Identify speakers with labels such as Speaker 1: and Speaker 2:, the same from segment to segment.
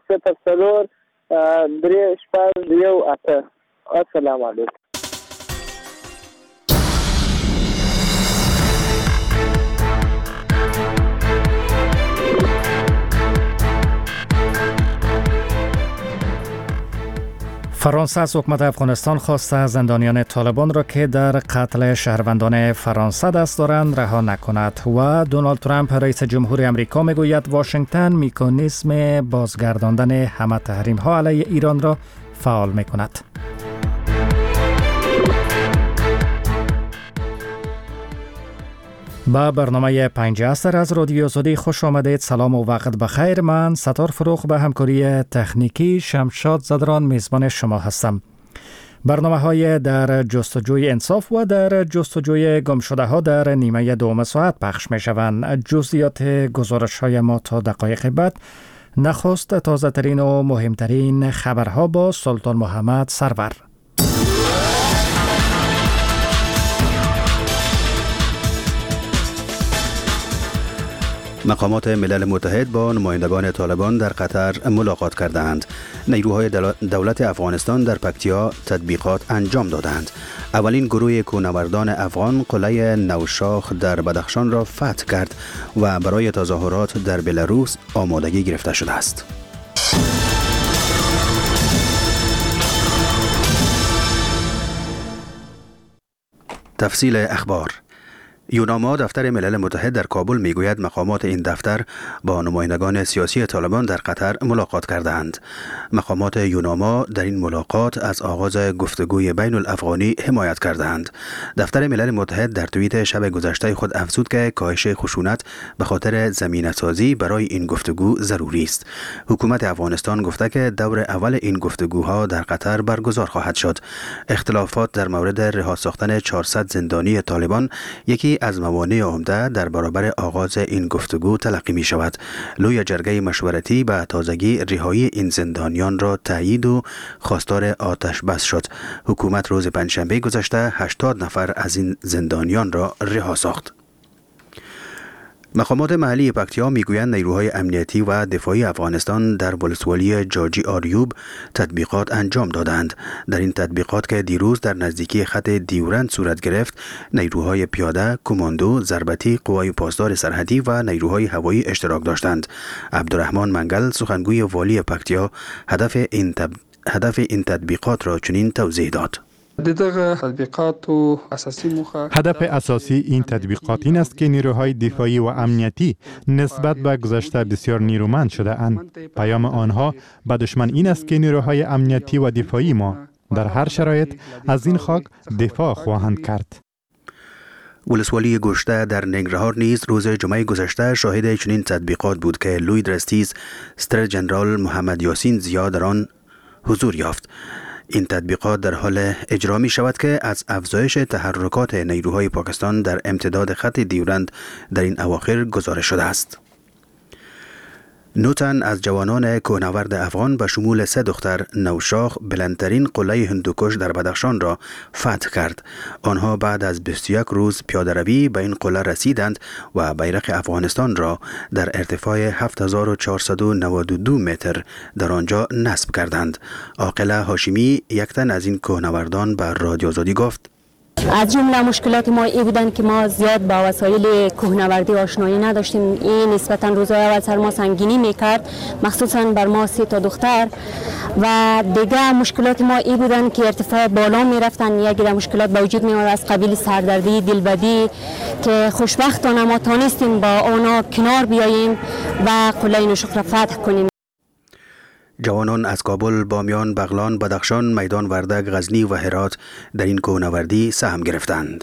Speaker 1: 04 3 شپږ 1 8. السلام علیکم.
Speaker 2: فرانسه از حکومت افغانستان خواسته زندانیان طالبان را که در قتل شهروندان فرانسه دست دارند رها نکند و دونالد ترامپ رئیس جمهور امریکا میگوید واشنگتن مکانیزم بازگرداندن همه تحریم ها علیه ایران را فعال میکند. با برنامه 5 عصر از رادیو آزادی خوش آمدید. سلام و وقت بخیر. من ستار فروغ به همکاری تکنیکی شمشاد زدران میزبان شما هستم. برنامه های در جستجوی انصاف و در جستجوی گم شده ها در نیمه دوم ساعت پخش می شوند. جزئیات گزارش های ما تا دقایق بعد. نخست تازه ترین و مهمترین خبرها با سلطان محمد سرور.
Speaker 3: مقامات ملل متحد با نمایندگان طالبان در قطر ملاقات کردند. نیروهای دولت افغانستان در پکتیا تطبیقات انجام دادند. اولین گروه کوهنوردان افغان قلعه نوشاخ در بدخشان را فتح کرد و برای تظاهرات در بلاروس آمادگی گرفته شده است. تفصیل اخبار. یوناما دفتر ملل متحد در کابل میگوید مقامات این دفتر با نمایندگان سیاسی طالبان در قطر ملاقات کردند. مقامات یوناما در این ملاقات از آغاز گفتگوی بین الافغانی حمایت کردند. دفتر ملل متحد در توییت شب گذشته خود افزود که کاهش خشونت به خاطر زمینه‌سازی برای این گفتگو ضروری است. حکومت افغانستان گفته که دور اول این گفتگوها در قطر برگزار خواهد شد. اختلافات در مورد رها ساختن 400 زندانی طالبان یکی از موانع عمده در برابر آغاز این گفتگو تلقی می شود. لوی جرگه مشورتی به تازگی رهایی این زندانیان را تایید و خواستار آتش بس شد. حکومت روز پنجشنبه گذشته 80 نفر از این زندانیان را رها ساخت. مقامات محلی پکتیا میگویند نیروهای امنیتی و دفاعی افغانستان در ولسوالی جاجی آریوب تطبیقات انجام دادند. در این تطبیقات که دیروز در نزدیکی خط دیورند صورت گرفت، نیروهای پیاده، کماندو، ضربتی، قوای پاسدار سرحدی و نیروهای هوایی اشتراک داشتند. عبدالرحمن منگل سخنگوی والی پکتیا هدف این تطبیقات را چنین توضیح داد.
Speaker 4: هدف اساسی این تطبیقات این است که نیروهای دفاعی و امنیتی نسبت به گذشته بسیار نیرومند شده اند. پیام آنها به دشمن این است که نیروهای امنیتی و دفاعی ما در هر شرایط از این خاک دفاع خواهند کرد.
Speaker 3: ولسوالی گشته در ننگرهار نیز روز جمعه گذشته شاهد چنین تطبیقات بود که لوی درستیز ستر جنرال محمد یاسین زیا در آن حضور یافت. این تطبیقات در حال اجرا می شود که از افزایش تحرکات نیروهای پاکستان در امتداد خط دیورند در این اواخر گزارش شده است. 9 تن از جوانان کوهنورد افغان به شمول 3 دختر نوشاخ بلندترین قلعه هندوکش در بدخشان را فتح کرد. آنها بعد از 21 روز پیاده‌روی به این قلعه رسیدند و بیرق افغانستان را در ارتفاع 7492 متر در آنجا نصب کردند. عاقله هاشمی یک تن از این کوهنوردان به رادیو آزادی گفت:
Speaker 5: از جمله مشکلات ما این بودن که ما زیاد با وسایل کوهنوردی آشنایی نداشتیم. این نسبتا روزهای اول سر ما سنگینی میکرد، مخصوصا بر ما 3 تا دختر. و دیگه مشکلات ما این بودن که ارتفاع بالا میرفتن، یک مشکلات به وجود میاد از قبیل سردردی، دلبدی، که خوشبختانه ما تانستیم با آنها کنار بیاییم و قلعه نوشاخ را فتح کنیم.
Speaker 3: جوانان از کابل، بامیان، بغلان، بدخشان، میدان وردک، غزنی و هرات در این کوهنوردی سهم گرفتند.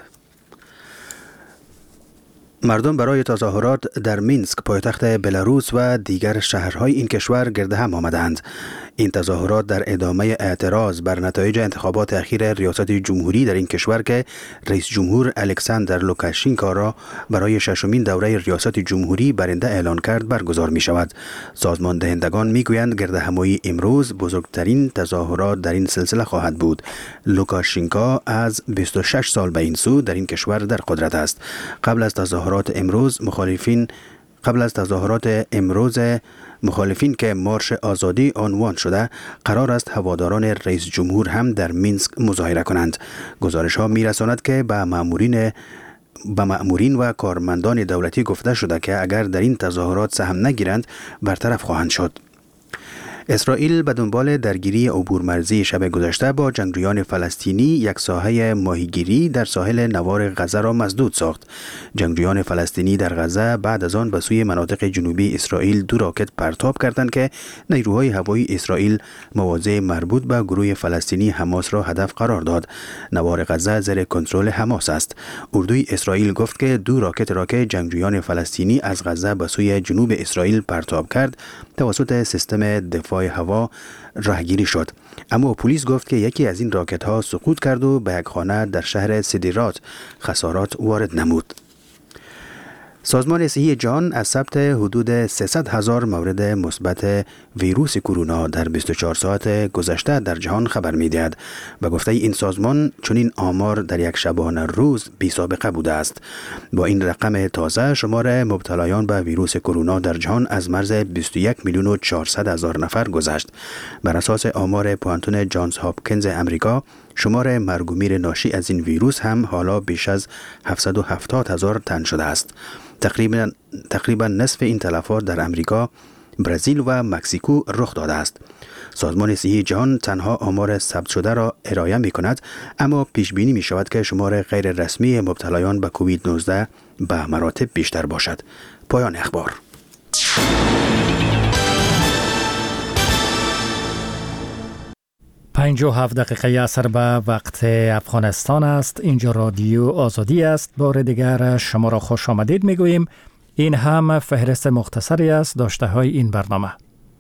Speaker 3: مردم برای تظاهرات در مینسک پایتخت بلاروس و دیگر شهرهای این کشور گرد هم آمدند. این تظاهرات در ادامه اعتراض بر نتایج انتخابات اخیر ریاست جمهوری در این کشور که رئیس جمهور الکساندر لوکاشنکو را برای 6مین دوره ریاست جمهوری برنده اعلان کرد برگزار می شود. سازمان دهندگان می گویند گردهمایی امروز بزرگترین تظاهرات در این سلسله خواهد بود. لوکاشنکو از 26 سال به این سو در این کشور در قدرت است. قبل از تظاهرات امروز مخالفین که مارش آزادی عنوان شده قرار است هواداران رئیس جمهور هم در مینسک مظاهره کنند. گزارش ها می‌رساند که به مأمورین و کارمندان دولتی گفته شده که اگر در این تظاهرات سهم نگیرند برطرف خواهند شد. اسرائیل به دنبال درگیری عبورمرزی شب گذشته با جنگجویان فلسطینی یک ساحه ماهیگیری در ساحل نوار غزه را مسدود ساخت. جنگجویان فلسطینی در غزه بعد از آن به سوی مناطق جنوبی اسرائیل 2 راکت پرتاب کردند که نیروهای هوایی اسرائیل مواضع مربوط به گروه فلسطینی حماس را هدف قرار داد. نوار غزه زیر کنترل حماس است. اردوی اسرائیل گفت که 2 راکت را که جنگجویان فلسطینی از غزه به سوی جنوب اسرائیل پرتاب کرد توسط سیستم دفاع هوا راهگیری شد. اما پلیس گفت که یکی از این راکت ها سقوط کرد و به یک خانه در شهر سدیرات خسارات وارد نمود. سازمان صحی جهان از ثبت حدود 300,000 مورد مثبت ویروس کرونا در 24 ساعت گذشته در جهان خبر می‌دهد. به گفته این سازمان چنین آمار در یک شبانه روز بی سابقه بوده است. با این رقم تازه شمار مبتلایان به ویروس کرونا در جهان از مرز 21,400,000 نفر گذشت. بر اساس آمار پوانتون جانز هاپکینز امریکا شمار مرگ و میر ناشی از این ویروس هم حالا بیش از 770,000 تن شده است. تقریبا نصف این تلفات در امریکا، برزیل و مکزیکو رخ داده است. سازمان صحی جهان تنها آمار ثبت شده را ارائه می کند، اما پیش بینی می شود که شمار غیر رسمی مبتلایان به کووید 19 به مراتب بیشتر باشد. پایان اخبار.
Speaker 2: 57 دقیقه اثر به وقت افغانستان است. اینجا رادیو آزادی است. بار دیگر شما را خوش آمدید میگوییم. این هم فهرست مختصری است داشته های این برنامه.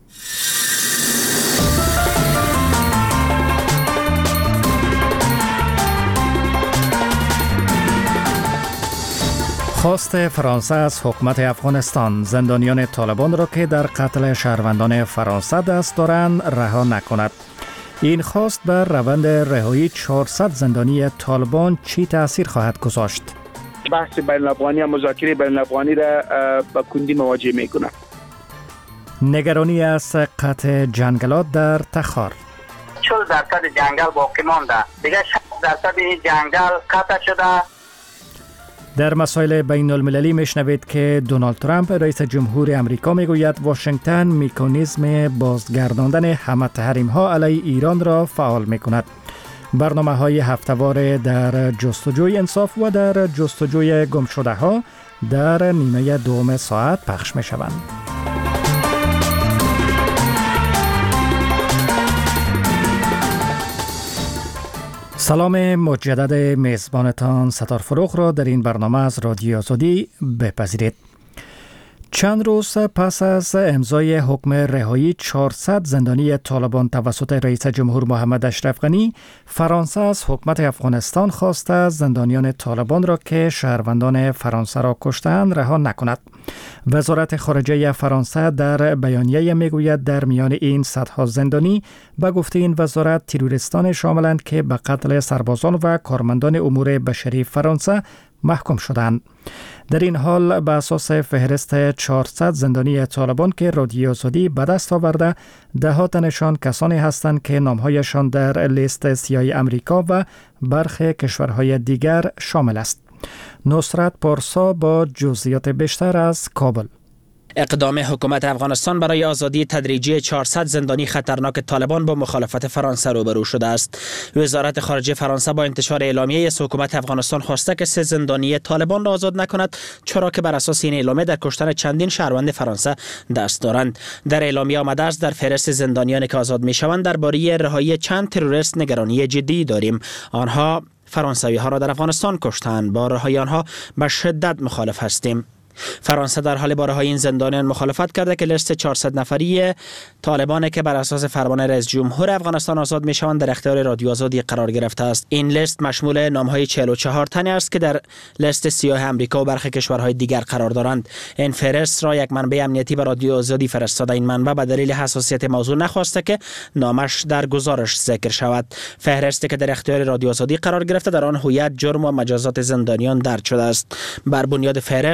Speaker 2: خواست فرانسه از حکومت افغانستان زندانیان طالبان را که در قتل شهروندان فرانسه دست دارند رها نکند. این خواست بر روند رهایی 400 زندانی طالبان چی تأثیر خواهد گذاشت؟
Speaker 6: بحث بین الافغانی و مذاکره بین الافغانی را با کندی مواجه میکنه.
Speaker 2: نگرانی از قطع جنگلات در تخار.
Speaker 7: 40% جنگل باقی مانده. دیگه 60% این جنگل قطع شده.
Speaker 2: در مسائل بین المللی میشنوید که دونالد ترامپ رئیس جمهور امریکا میگوید واشنگتن مکانیزم بازگرداندن همه تحریم ها علیه ایران را فعال میکند. برنامه های هفته‌وار در جستجوی انصاف و در جستجوی گمشده ها در نیمه دوم ساعت پخش می شوند. سلام مجدد میزبانتان ستار فروغ را در این برنامه از رادیو آزادی بپذیرید. چند روز پس از امضای حکم رهایی 400 زندانی طالبان توسط رئیس جمهور محمد اشرف غنی، فرانسه از حکومت افغانستان خواسته زندانیان طالبان را که شهروندان فرانسه را کشتند رها نکند. وزارت خارجه فرانسه در بیانیه میگوید در میان این صدها زندانی به گفته این وزارت تروریستان شاملند که به قتل سربازان و کارمندان امور بشری فرانسه محکوم شدند. در این حال به اساس فهرست 400 زندانی طالبان که رادیو آزادی به دست آورده، ده‌ها تنشان کسانی هستند که نامهایشان در لیست سیاه امریکا و برخی کشورهای دیگر شامل است. نصرت پارسا با جزئیات بیشتر از کابل.
Speaker 8: اقدام حکومت افغانستان برای آزادی تدریجی 400 زندانی خطرناک طالبان با مخالفت فرانسه روبرو شده است. وزارت خارجه فرانسه با انتشار اعلامیه از حکومت افغانستان خواسته که 3 زندانی طالبان را آزاد نکند، چرا که بر اساس این اعلامیه در کشتن چندین شهروند فرانسه دست دارند. در اعلامیه آمده است در فهرست زندانیانی که آزاد میشوند درباره رهایی چند تروریست نگرانی جدی داریم. آنها فرانسوی ها را در افغانستان کشتند. با رهایی آنها به شدت مخالف هستیم. فرانسه در حال با رهایی این زندانیان مخالفت کرده که لیست 400 نفری طالبان که بر اساس فرمان رئیس جمهور افغانستان آزاد میشوند در اختیار رادیو آزادی قرار گرفته است. این لیست مشمول نامهای 44 تنی است که در لیست سیاه امریکا و برخی کشورهای دیگر قرار دارند. این فهرست را یک منبع امنیتی به رادیو آزادی فرستاده. این منبع به دلیل حساسیت موضوع نخواسته که نامش در گزارش ذکر شود. فهرستی که در اختیار رادیو آزادی قرار گرفته در آن هویت، جرم و مجازات زندانیان درج شده است. بر بنیاد فهرست از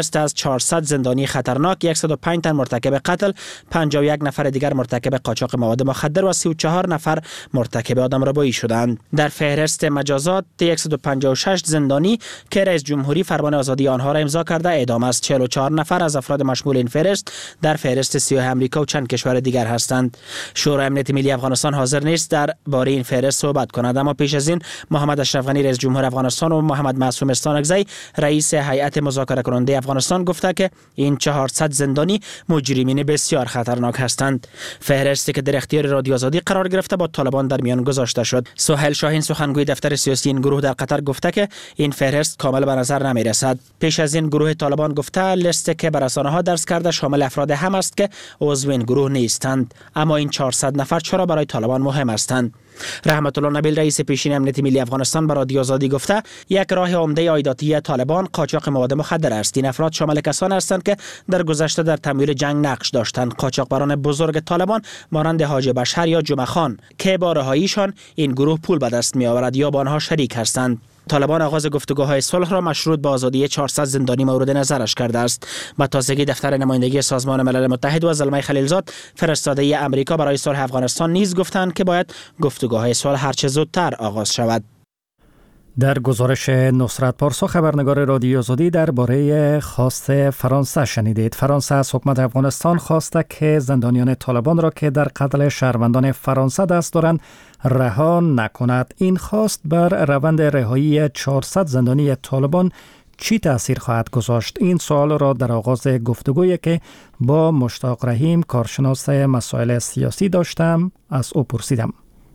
Speaker 8: 400 زندانی خطرناک، 105 تن مرتکب قتل، 51 نفر دیگر مرتکب قاچاق مواد مخدر و 34 نفر مرتکب آدمربایی شدند. در فهرست مجازات 156 زندانی که رئیس جمهوری فرمان آزادی آنها را امضا کرده اعدام است. 44 نفر از افراد مشمول این فهرست در فهرست سیاه امریکا و چند کشور دیگر هستند. شورای امنیت ملی افغانستان حاضر نیست در باره این فهرست صحبت کند، اما پیش از این محمد اشرف غنی رئیس جمهور افغانستان و محمد معصوم استانکزی رئیس هیئت مذاکره کننده افغانستان گفته که این 400 زندانی مجرمین بسیار خطرناک هستند. فهرستی که در اختیار رادیو آزادی قرار گرفته با طالبان در میان گذاشته شد. سهیل شاهین سخنگوی دفتر سیاسی این گروه در قطر گفته که این فهرست کامل به نظر نمی رسد. پیش از این گروه طالبان گفته لیستی که بر رسانه‌ها درس کرده شامل افراد هم است که عضو این گروه نیستند، اما این 400 نفر چرا برای طالبان مهم هستند؟ رحمت الله نبیل رئیس پیشین امنیت ملی افغانستان به رادیو آزادی گفته یک راه عمده عایداتی طالبان قاچاق مواد مخدر است. این افراد شامل کسانی هستند که در گذشته در تمویل جنگ نقش داشتند. قاچاقبران بزرگ طالبان مانند حاج بشر یا جمعه خان که با رهاییشان این گروه پول به دست می آورد یا با آنها شریک هستند. طالبان آغاز گفتگوهای صلح را مشروط به آزادی 400 زندانی مورد نظرش کرده است. به تازگی دفتر نمایندگی سازمان ملل متحد و زلمه خلیلزاد فرستاده امریکا برای صلح افغانستان نیز گفتند که باید گفتگوهای صلح هرچه زودتر آغاز شود.
Speaker 2: در گزارش نصرت پارسا خبرنگار رادیو آزادی درباره خواست فرانسه شنیدید. فرانسه از حکومت افغانستان خواسته که زندانیان طالبان را که در قتل شهروندان فرانسه دست دارند رها نکند. این خواست بر روند رهایی 400 زندانی طالبان چی تأثیر خواهد گذاشت؟ این سوال را در آغاز گفتگویی که با مشتاق رحیم کارشناس مسائل سیاسی داشتم از او پرسیدم.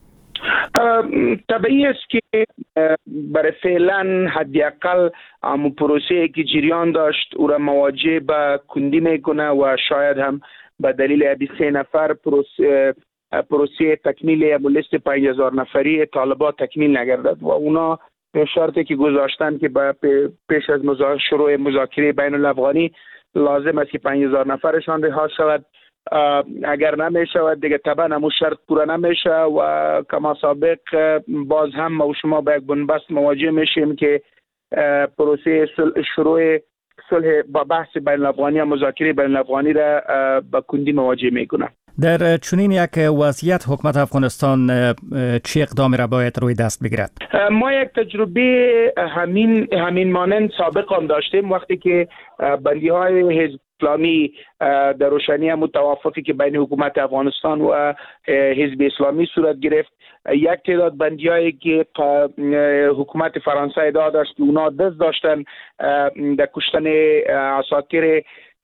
Speaker 6: طبیعی است که برای فعلا حداقل پروسه‌ای که جریان داشت او را مواجه به کندی میکنه و شاید هم به دلیل 23 نفر پروسه تکمیل لیست 5000 نفری طالبات تکمیل نگردد و اونا شرطی که گذاشتن که پیش از شروع مذاکره بین الافغانی لازم است که 5000 نفرشان رها شود. اگر نمی شود دیگه طبعا همون شرط پورا نمیشه و کما سابق باز هم ما و شما به یک بنبست مواجه میشیم که پروسه شروع صلح با بحث بین الافغانی و مذاکره بین الافغانی را به کندی مواجه میکنه.
Speaker 2: در چنین یک وضعیت حکومت افغانستان چه اقدامی را باید روی دست بگیرد؟
Speaker 6: ما یک تجربه همین مانند سابق هم داشتیم وقتی که بندی‌های حزب اسلامی در روشنی متوافقی که بین حکومت افغانستان و حزب اسلامی صورت گرفت. یک تعداد بندی‌هایی که حکومت فرانسه ادعا داشت که اونا دست داشتن در کشتن عساکر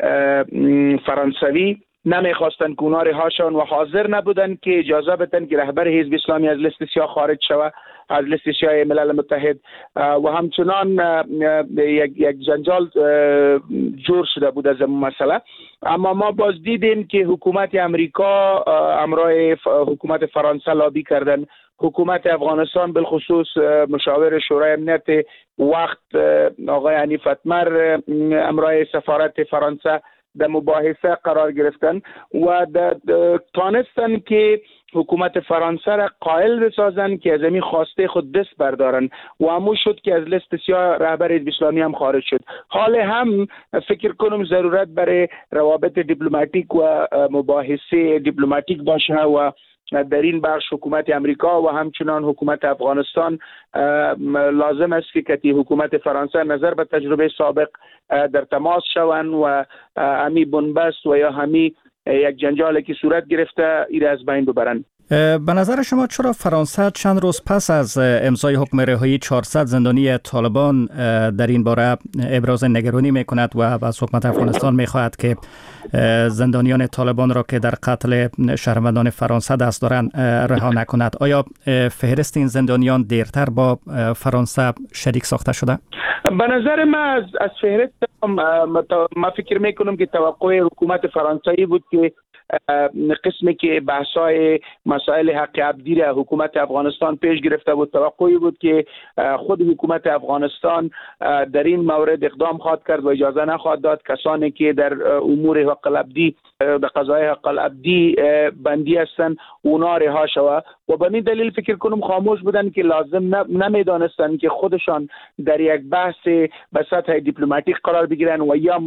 Speaker 6: فرانسوی نمیخواستن که اونا رها شون و حاضر نبودن که اجازه بدن که رهبر حزب اسلامی از لیست سیاه خارج شود از لیست سیاه ملل متحد و همچنان یک جنجال جور شده بود از این مسئله. اما ما باز دیدیم که حکومت امریکا همراه حکومت فرانسه لابی کردن. حکومت افغانستان بالخصوص مشاور شورای امنیت وقت آقای حنیف اتمر همراه سفارت فرانسه در مباحثه قرار گرفتن و تانستن که حکومت فرانسه را قائل بسازن که از این خواسته خود دست بردارن و همون شد که از لیست سیاه رهبر حزب اسلامی هم خارج شد. حال هم فکر کنم ضرورت برای روابط دیپلماتیک و مباحثه دیپلماتیک باشه و در این بخش حکومت امریکا و همچنان حکومت افغانستان لازم است که کتی حکومت فرانسه نظر به تجربه سابق در تماس شوند و همی بنبست و یا همی یک جنجالی که صورت گرفته ایره از بین ببرند.
Speaker 2: به نظر شما چرا فرانسه چند روز پس از امضای حکم رهایی 400 زندانی طالبان در این باره ابراز نگرانی میکند و از حکومت افغانستان میخواهد که زندانیان طالبان را که در قتل شهروندان فرانسه دست دارند رها نکند؟ آیا فهرست این زندانیان دیرتر با فرانسه شریک ساخته شده؟
Speaker 6: به نظر من از فهرست ما فکر میکنم که توقع حکومت فرانسوی بود که قسمی که بحث‌های مسائل حق عبدی را حکومت افغانستان پیش گرفته بود، توقعی بود که خود حکومت افغانستان در این مورد اقدام خواهد کرد و اجازه نخواهد داد کسانی که در امور حق العبدی در قضای حق العبدی بندی هستند اونا رها شود و به این دلیل فکر کنم خاموش بودن که لازم نمیدانستند که خودشان در یک بحث به سطح دیپلماتیک قرار بگیرن و یا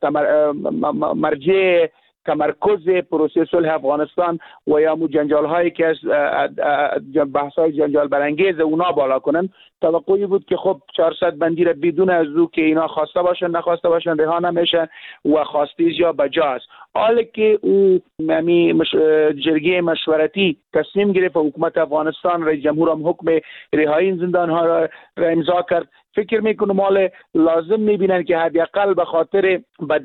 Speaker 6: مرجع تمرکز پروسه صلح افغانستان و یا جنجال هایی که از بحث های جنجال برانگیز اونا بالا کنن. توقعی بود که خب 400 بندی را بدون از او که اینا خواسته باشن نخواسته باشن رها نمیشن و خواستیز یا بجاست. حالا که او جرگه مشورتی تصمیم گرفت و حکومت افغانستان رئیس جمهور هم حکم رهایی این زندان ها را امضا کرد، فکر میکنم حال لازم میبینن که حداقل به خاطر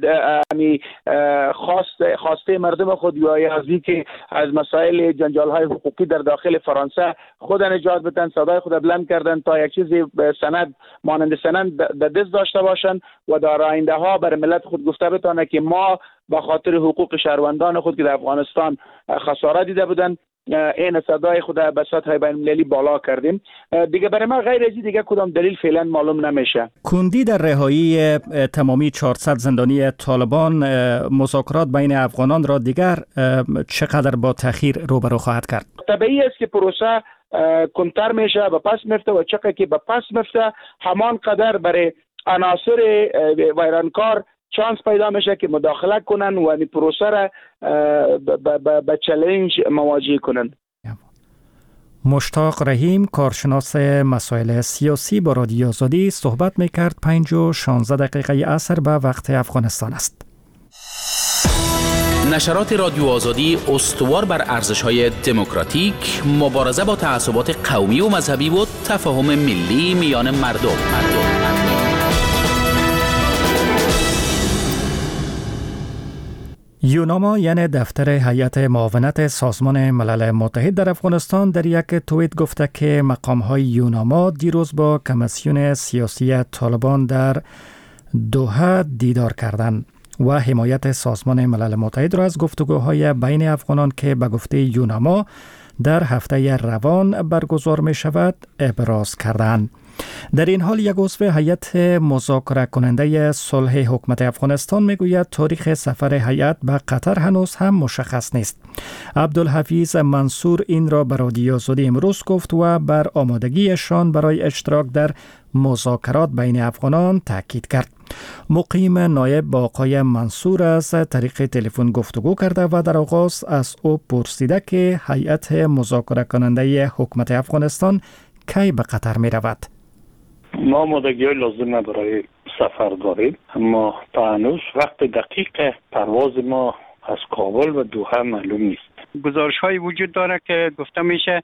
Speaker 6: خواسته مردم خود یا ازی که از مسائل جنجال های حقوقی در داخل فرانسه خود نجات بدن، صدای خود بلند کردن تا یک چیز سند مانند سند در دست داشته باشند و در آینده ها بر ملت خود گفته بتانه که ما با خاطر حقوق شهروندان خود که در افغانستان خسارت دیده بودن این صدای خود به سطح بین المللی بالا کردیم. دیگه برای ما غیر از دیگه کدام دلیل فعلا معلوم نمیشه.
Speaker 2: کندی در رهایی تمامی 400 زندانی طالبان مذاکرات بین افغانان را دیگر چقدر با تأخیر روبرو خواهد کرد؟
Speaker 6: طبیعی است که پروسه کنتر میشه و پس میفته و چقدر که به پس میفته همان قدر برای عناصر ویرانکار چانس پیدا میشه که مداخله کنن و این پروسه را به چالش مواجه کنن.
Speaker 2: مشتاق رحیم کارشناس مسائل سیاسی با رادیو آزادی صحبت میکرد. 5 و 16 دقیقه عصر به وقت افغانستان است.
Speaker 9: نشرات رادیو آزادی استوار بر ارزش‌های دموکراتیک، مبارزه با تعصبات قومی و مذهبی و تفاهم ملی میان مردم.
Speaker 2: یوناما یعنی دفتر هیئت معاونت سازمان ملل متحد در افغانستان در یک توییت گفته که مقام‌های یوناما دیروز با کمیسیون سیاسی طالبان در دوحه دیدار کردند و حمایت سازمان ملل متحد را از گفتگوهای بین افغانان که به گفته یوناما در هفته روان برگزار می شود ابراز کردند. در این حال یک عضو هیئت مذاکره کننده صلح حکومت افغانستان میگوید تاریخ سفر هیئت به قطر هنوز هم مشخص نیست. عبدالحفیظ منصور این را به رادیو آزادی امروز گفت و بر آمادگیشان برای اشتراک در مذاکرات بین افغانان تاکید کرد. مقیم نایب با آقای منصور از طریق تلفن گفتگو کرده و در آغاز از او پرسیده که هیئت مذاکره کننده حکومت افغانستان کی به قطر می رود؟
Speaker 10: ما آمادگی لازم برای سفر داریم، اما تا هنوز وقت دقیق پرواز ما از کابل و دوحه معلوم نیست.
Speaker 11: گزارش های وجود داره که گفته میشه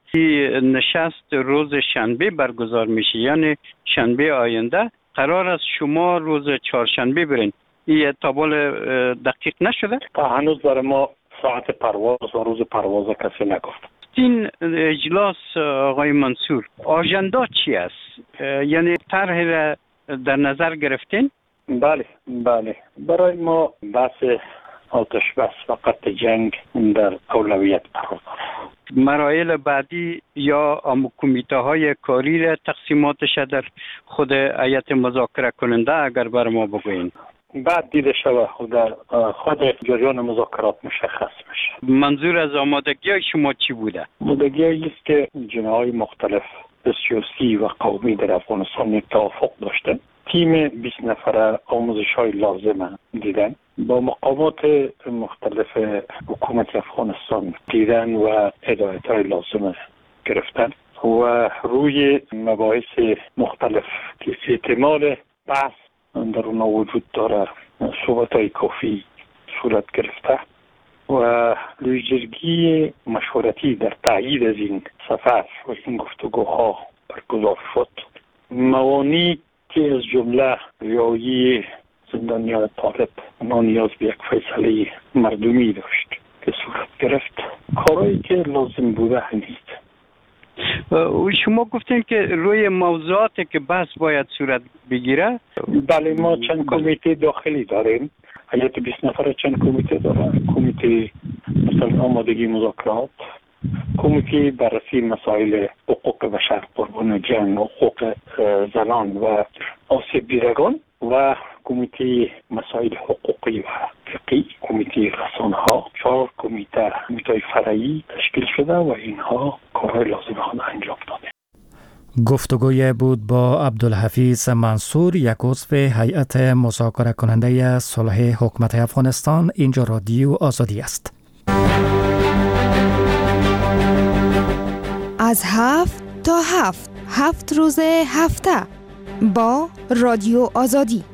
Speaker 11: نشست روز شنبه برگزار میشه، یعنی شنبه آینده. قرار است شما روز چهارشنبه برین. این تابل دقیق نشده؟
Speaker 10: تا هنوز برای ما ساعت پرواز و روز پرواز کسی نگفت.
Speaker 11: این اجلاس آقای منصور آژندا چی است؟ یعنی طرح را در نظر گرفتین؟
Speaker 10: بله برای ما بحث آتش بس و قطع جنگ در اولویت قرار دارد.
Speaker 11: مراحل بعدی یا کمیته های کاری را تقسیماتش در خود هیئت مذاکره کننده اگر بر ما بگوین؟
Speaker 10: بعد دیده شود خود جریان مذاکرات مشخص میشه.
Speaker 11: منظور از آمادگی شما چی بوده؟
Speaker 10: آمادگی است که جناهای مختلف سیاسی و قومی در افغانستان توافق داشتن. تیم 20 نفره آموزش های لازم دیدن، با مقامات مختلف حکومت افغانستان دیدن و هدایت های لازم گرفتن و روی مباحث مختلف که احتمال بحث در اونا وجود داره صحبت های کافی صورت گرفته و لویجرگی مشورتی در تایید از این سفر و این گفتگوها برگزار شد. موانعی که از جمله رهایی زندانیان طالب نیاز به یک فیصله مردمی داشت که صورت گرفت، کارهایی که لازم بوده نیست.
Speaker 11: شما گفتین که روی موضوعاتی که بحث باید صورت بگیره؟
Speaker 10: بله، ما چند کمیته داخلی داریم. هیئت 20 نفره چند کمیته داره. کمیته مثلا آمادگی مذاکرات، کمیته بررسی مسائل حقوق بشر، قربان جنگ، حقوق زنان و آسیب دیدگان و کمیته مسائل حقوقی و فقهی، کمیته رسانه‌ها، 4 کمیته فرعی تشکیل شده و اینها کارهای لازم آن انجام داده.
Speaker 2: گفتگوی بود با عبدالحفیظ منصور، یک عضو هیئت مذاکره کننده صلح حکومت افغانستان. اینجا رادیو آزادی است.
Speaker 12: از 7 تا 7 روز هفته با رادیو آزادی.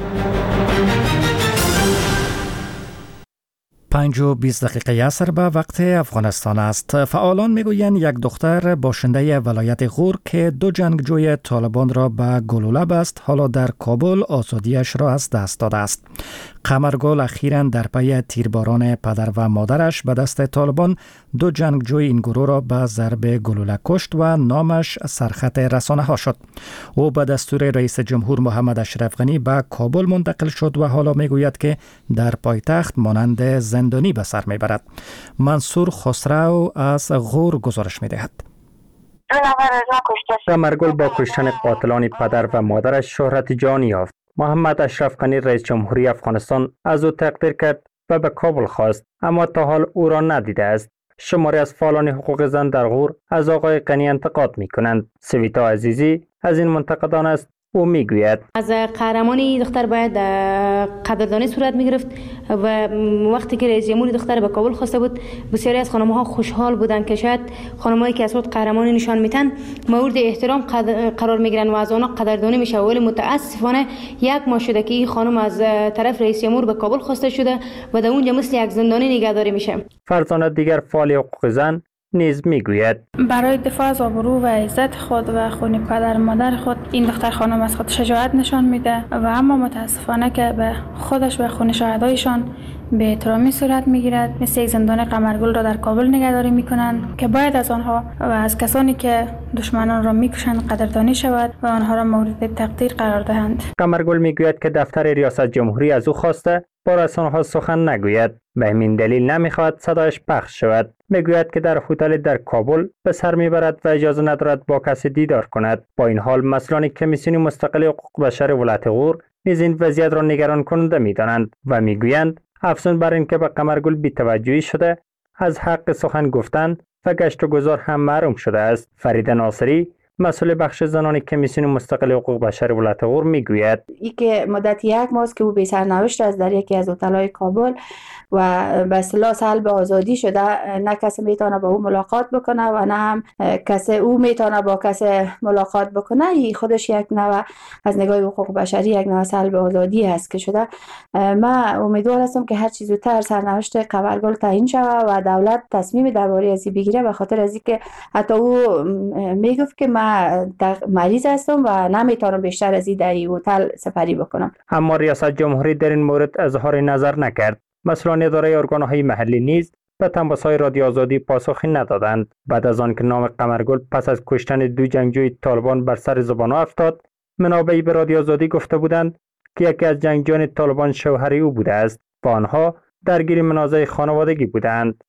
Speaker 2: 5:20 عصر به وقت افغانستان است. فعالان میگویند یک دختر باشنده ولایت غور که 2 جنگجوی طالبان را به گلوله بست، حالا در کابل آزادیش را از دست داده است. قمرگل اخیراً در پی تیرباران پدر و مادرش به دست طالبان 2 جنگجوی این گروه را به ضرب گلوله کشت و نامش سرخط رسانه ها شد. او به دستور رئیس جمهور محمد اشرف غنی به کابل منتقل شد و حالا میگوید که در پایتخت مانند زندانی به سر میبرد. منصور خسرو از غور گزارش میدهد.
Speaker 13: قمرگل با کشتن قاتلان پدر و مادرش شهرت جانی یافت. محمد اشرف غنی رئیس جمهوری افغانستان از او تقدیر کرد و به کابل خواست، اما تا حال او را ندیده است. شماری از فعالان حقوق زن در غور از آقای غنی انتقاد می‌کنند. سویتا عزیزی از این منتقدان است. او میگوید
Speaker 14: از قهرمانی دختر باید قدردانی صورت میگرفت و وقتی که رئیس جمهور دختر به کابل خواسته بود، بسیاری از خانم‌ها خوشحال بودند که شاید خانم‌هایی که اصلا قهرمانی نشان میتن مورد احترام قرار میگیرن و از آنها قدردانی میشه. ولی متاسفانه 1 ماه شده که این خانم از طرف رئیس جمهور به کابل خواسته شده و در اونجا مثل یک زندانی نگهداری میشه.
Speaker 13: فرزانه دیگر فعال حقوق زن نیز میگوید
Speaker 15: برای دفاع از آبرو و عزت خود و خون پدر و مادر خود این دختر خانم از خود شجاعت نشان میده و اما متاسفانه که به خودش و خون شهدایشان به احترامی صورت میگیرد. مثل یک زندان قمرگل را در کابل نگهداری میکنند که باید از آنها و از کسانی که دشمنان را میکشند قدردانی شود و آنها را مورد تقدیر قرار دهند.
Speaker 13: قمرگل میگوید که دفتر ریاست جمهوری از او خواسته با رسانه‌ها سخن نگوید، به همین دلیل نمیخواهد صدایش پخش شود. میگوید که در هتل در کابل به سر میبرد و اجازه ندارد با کسی دیدار کند. با این حال مسئولان کمیسیون مستقل حقوق بشر ولایت غور نیز این وضعیت را نگران کننده میدانند و میگویند افزون بر اینکه به قمرگل بی‌توجهی شده، از حق سخن گفتن و گشت و گذار هم محروم شده است. فرید ناصری مسئول بخش زنان کمیسیون مستقل حقوق بشر ولایت غور میگوید
Speaker 16: ای که مدت 1 ماه که او بی سرنوشت است در یکی از هتل‌های کابل و به اصطلاح سلب آزادی شده، نه کسی میتونه با او ملاقات بکنه و نه هم کسی او میتونه با کسی ملاقات بکنه. این خودش یک نوع از نگاه حقوق بشری یک نوع سلب آزادی است که شده. من امیدوار هستم که هر چه زودتر سرنوشت قمرگل تعیین شود و دولت تصمیم درباره از بگیره، به خاطر از اینکه حتی او میگفت که من مریض هستم و نمیتونم بیشتر از این در هتل سپری بکنم.
Speaker 13: اما ریاست جمهوری در این مورد اظهار نظر نکرد. مسئولان اداره ارگان‌های محلی نیز به تماس‌های رادیو آزادی پاسخی ندادند. بعد از آن که نام قمرگل پس از کشتن 2 جنگجوی طالبان بر سر زبان افتاد، منابعی به رادیو آزادی گفته بودند که یکی از جنگجویان طالبان شوهر او بوده است و آنها درگیر منازع خانوادگی بودند.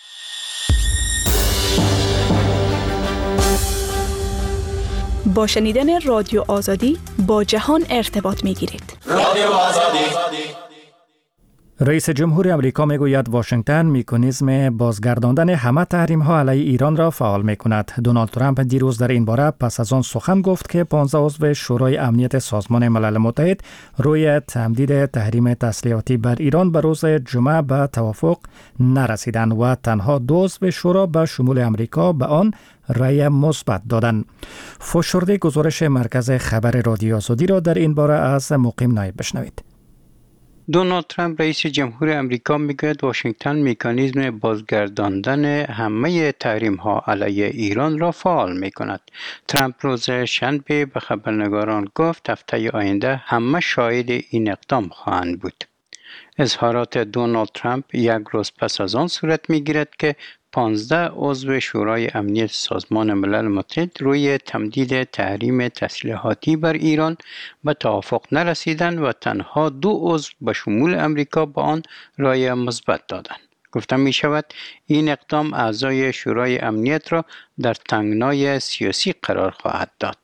Speaker 17: با شنیدن رادیو آزادی با جهان ارتباط می‌گیرید. رادیو آزادی.
Speaker 2: رئیس جمهور امریکا میگوید واشنگتن مکانیزم بازگرداندن همه تحریم‌ها علیه ایران را فعال می‌کند. دونالد ترامپ دیروز در این باره پس از آن سخن گفت که 15 عضو شورای امنیت سازمان ملل متحد روی تمدید تحریم تسلیحاتی بر ایران به روز جمعه به توافق نرسیدند و تنها 2 عضو شورا به شمول امریکا به آن رأی مثبت دادند. فشرده گزارش مرکز خبر رادیو آزادی را در این باره از مقیم نایب بشنوید.
Speaker 11: دونالد ترامپ رئیس جمهور امریکا میگوید واشنگتن مکانیزم بازگرداندن همه تحریم ها علیه ایران را فعال می کند. ترامپ روز شنبه به خبرنگاران گفت هفته آینده همه شاهد این اقدام خواهند بود. اظهارات دونالد ترامپ 1 روز پس از آن صورت می گیرد که 15 عضو شورای امنیت سازمان ملل متحد روی تمدید تحریم تسلیحاتی بر ایران به توافق نرسیدند و تنها 2 عضو به شمول امریکا به آن رأی مثبت دادند. گفته می شود این اقدام اعضای شورای امنیت را در تنگنای سیاسی قرار خواهد داد.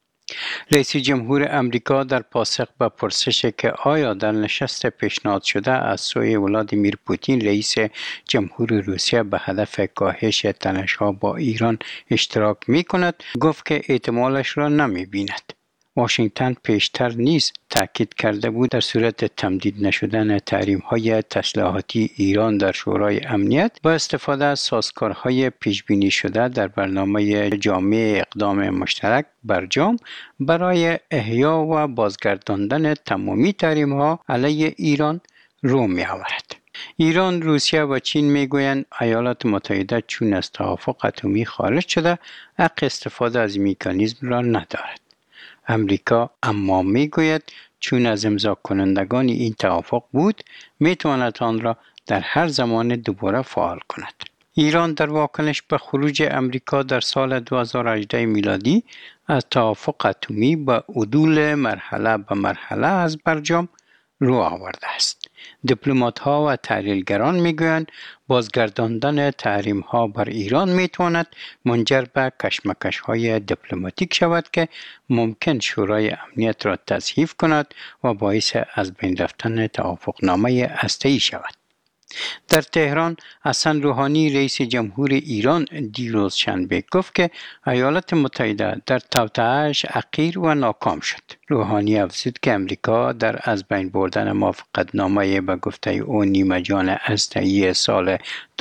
Speaker 11: رئیس جمهور امریکا در پاسخ به پرسش که آیا در نشست پیشنهاد شده از سوی ولادیمیر پوتین رئیس جمهور روسیه به هدف کاهش تنش‌ها با ایران اشتراک می کند، گفت که احتمالش را نمی بیند. واشنگتن پیشتر نیز تاکید کرده بود در صورت تمدید نشدن تحریم‌های تسلیحاتی ایران در شورای امنیت با استفاده از سازوکارهای پیش‌بینی شده در برنامه جامع اقدام مشترک برجام برای احیا و بازگرداندن تمامی تحریم‌ها علیه ایران رو می‌آورد. ایران، روسیه و چین میگویند ایالات متحده چون از توافق اتمی خارج شده حق استفاده از مکانیزم را ندارد. امریکا اما میگوید چون از امضا کنندگان این توافق بود میتواند آن را در هر زمان دوباره فعال کند. ایران در واکنش به خروج امریکا در سال 2018 میلادی از توافق اتمی به عدول مرحله به مرحله از برجام رو آورده است. دیپلمات‌ها و تحلیلگران میگویند بازگرداندن تحریم‌ها بر ایران میتواند منجر به کشمکش‌های دیپلماتیک شود که ممکن شورای امنیت را تضعیف کند و باعث از بین رفتن توافقنامه هسته‌ای شود. در تهران، حسن روحانی رئیس جمهور ایران دیروز شنبه گفت که ایالات متحده در توطئه‌اش حقیر و ناکام شد. روحانی افزود که امریکا در از بین بردن موافقتنامه به گفته او نیمه جان هسته‌ای سال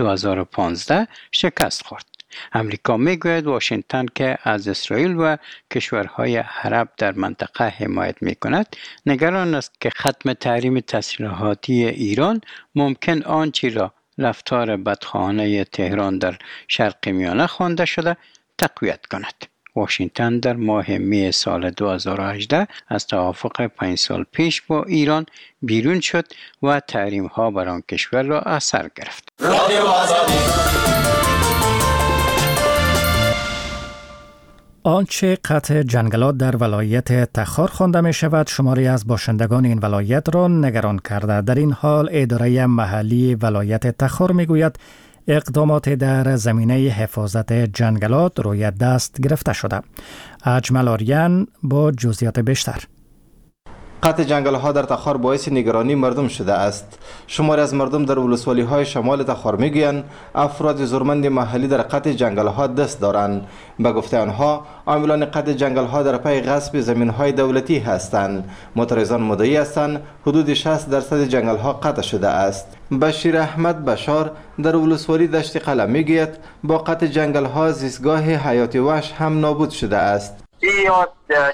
Speaker 11: 2015 شکست خورد. امریکا میگوید واشنگتن که از اسرائیل و کشورهای عرب در منطقه حمایت میکند، نگران است که ختم تحریم تسلیحاتی ایران ممکن آنچه را رفتار بدخواهانه تهران در شرق میانه خوانده شده تقویت کند. واشنگتن در ماه می سال 2018 از توافق 5 سال پیش با ایران بیرون شد و تحریم ها بر آن کشور را اثر گرفت.
Speaker 2: آنچه قطع جنگلات در ولایت تخار خوانده می شود شماری از باشندگان این ولایت را نگران کرده. در این حال اداره محلی ولایت تخار می گوید اقدامات در زمینه حفاظت جنگلات روی دست گرفته شده. اجمل آریان با جزئیات بیشتر.
Speaker 18: قطع جنگل‌ها در تخار باعث نگرانی مردم شده است. شماری از مردم در ولسوالی‌های شمال تخار می‌گویند افراد زورمند محلی در قطع جنگل‌ها دست دارند. به گفته آنها عاملان قطع جنگل‌ها در پی غصب زمین‌های دولتی هستند. معترضان مدعی هستند حدود 60% جنگل‌ها قطع شده است. بشیر احمد بشار در ولسوالی دشت قلعه می‌گوید با قطع جنگل‌ها زیستگاه حیات وحش هم نابود شده است.
Speaker 7: یا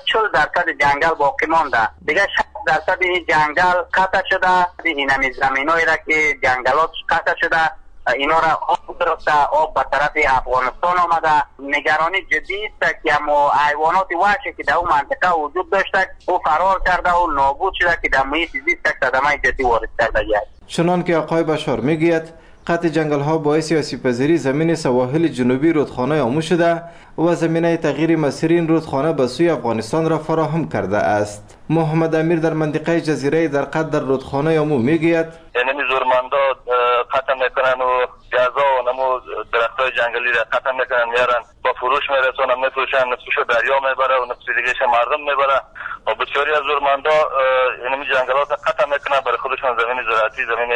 Speaker 7: 40% جنگل باقی مانده، دیگه 60% این جنگل قطع شده. این همی زمینایی را که جنگلات قطع شده اینا را آب گرفته، آب به طرف افغانستان آمده. نگرانی جدی است که اما حیوانات وحشی که در اون منطقه وجود داشته او فرار کرده و نابود شده که در محیط زیست صدمه جدی وارد کرده است.
Speaker 18: چنان که آقای بشار میگوید قطع جنگل ها باعث آسیب‌پذیری زمین سواحل جنوبی رودخانه آمو شده و زمینه تغییر مسیر این رودخانه به سوی افغانستان را فراهم کرده است. محمد امیر در منطقه جزیره در قد در رودخانه آمو میگوید
Speaker 19: یعنی زورمندا قطع میکنن و گازا و نمو درختای جنگلی را قطع میکنن میارن با فروش میرسونن میفروشن، نصفشو دریا میبره و نصف دیگهش مردم میبره و بسیاری از زورمندا یعنی جنگلات قطع میکنن برای خودشون زمین زراعتی، زمین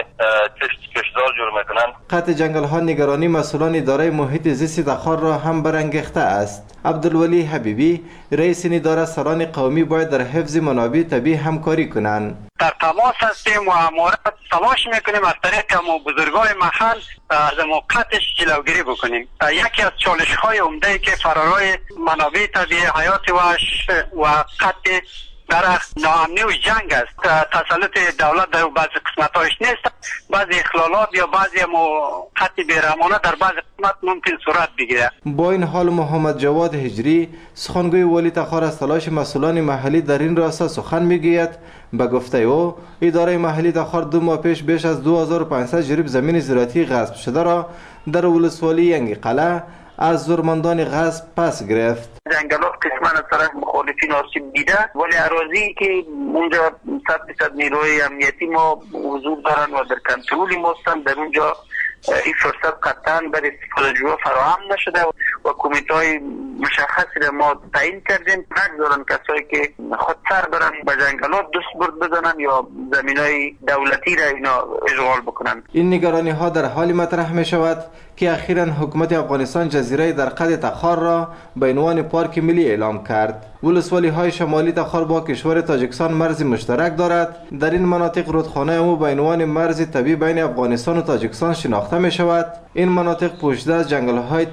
Speaker 19: کشتزار جور میکنن.
Speaker 18: قطع جنگل ها نگرانی مسئولان اداره محیط زیست تخار را هم برانگیخته است. عبدالولی حبیبی رئیس اداره سران قومی باید در حفظ منابع طبیعی همکاری کنند.
Speaker 20: در تماس هستیم و مورد تلاش میکنیم از طریق بزرگای محل از موقعتش جلوگیری بکنیم. یکی از چالش های عمده که فرارای منابع طبیعی حیات وحش و قطع درخت ناامنی و جنگ است. تسلط دولت در بعضی قسمت‌هاش نیست، بعضی اخلالات یا بعضی قطع بیرحمانه در بعضی قسمت ممکن صورت بگیره.
Speaker 18: با این حال محمد جواد هجری سخنگوی والی تخار از تلاش مسئولان محلی در این راستا سخن میگوید. به گفته او اداره محلی تخار 2 ماه پیش بیش از 2500 جریب زمین زراعتی غصب شده را در ولسوالی ینگ قلعه از زورمندان غصب پس گرفت.
Speaker 7: جنگلات قسمان از طرف مخالفین آسیب دیده، ولی اراضی که اونجا 100% نیروی امنیتی ما حضور دارن و در کنترل ما هستن، در اونجا این فرصت قطعا برای استفاده جویا فراهم نشده و کمیته مشخصی را ما تعیین کردیم. نگذارن کسایی که خودسر برن به جنگلات دست برد بزنن یا زمینای دولتی را اینا اشغال بکنن.
Speaker 18: این نگرانی ها در حالی مطرح می شود که اخیراً حکومت افغانستان جزیره در قد تخار را به عنوان پارک ملی اعلام کرد. ولسوالی های شمالی تخار با کشور تاجیکستان مرز مشترک دارد. در این مناطق رودخانه امو به عنوان مرز طبیعی بین افغانستان و تاجیکستان شناخته می شود. این مناطق پوشیده از جنگل های